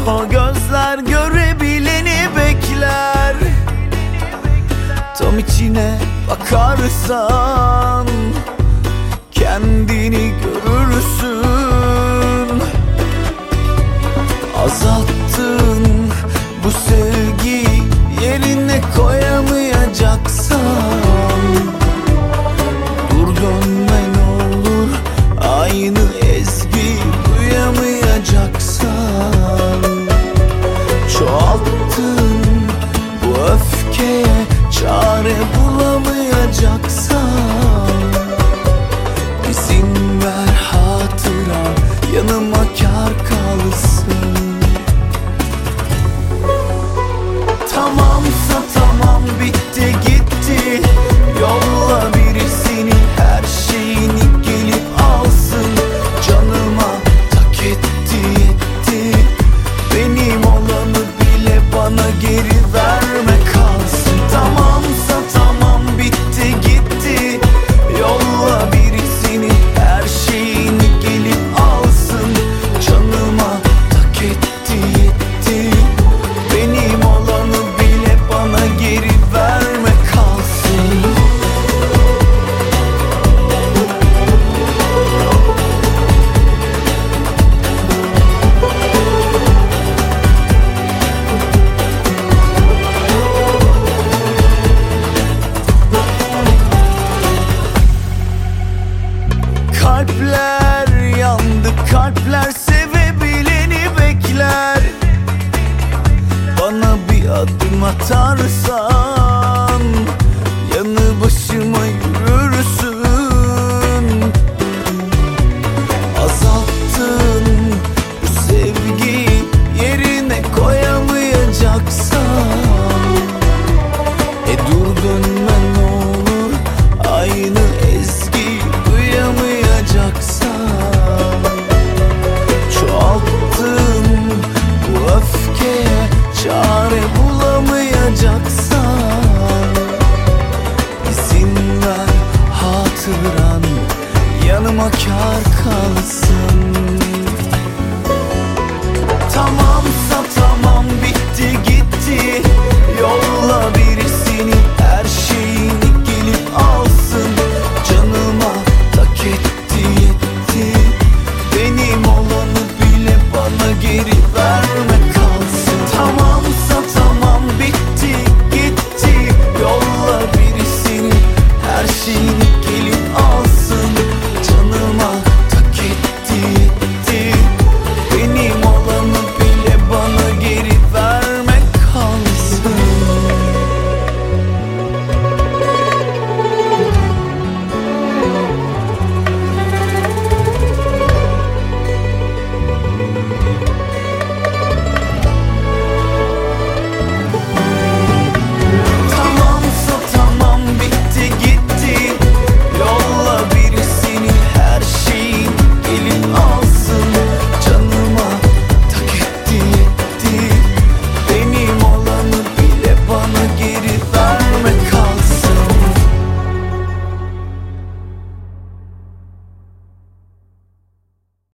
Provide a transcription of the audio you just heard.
O gözler görebileni bekler. Tam içine bakarsan kendini görürsün. Azalttın bu sevgiyi, yerine koyamayacaksan dur dönme ne olur, aynı ezgi duyamayacaksan. Çoğalttın bu öfkeye, çare bulamayacaksan izin ver hatıra yanıma kâr kalsın. Tamamsa tamam, bitti gitti. Yolla birisini, her şeyini gelip alsın. Canıma tak etti yetti. Benim olanı bile bana geri verme kalsın. Tamamsa tamam, bitti gitti. Yolla birisini, her şeyini gelip alsın. Canıma tak etti yetti. Benim olanı bile bana geri verme kalsın. Kalpler yandı, kalpler sevebileni bekler. Bana bir adım atarsan yanı başıma yürürsün. Azalttın bu sevgiyi, yerine koyamayacaksan dur dönme ne olur, aynı ezgi duyamayacaksan. Çoğalttın bu öfkeye, çare bulamayacaksan izin ver hatıran yanıma kâr kalsın.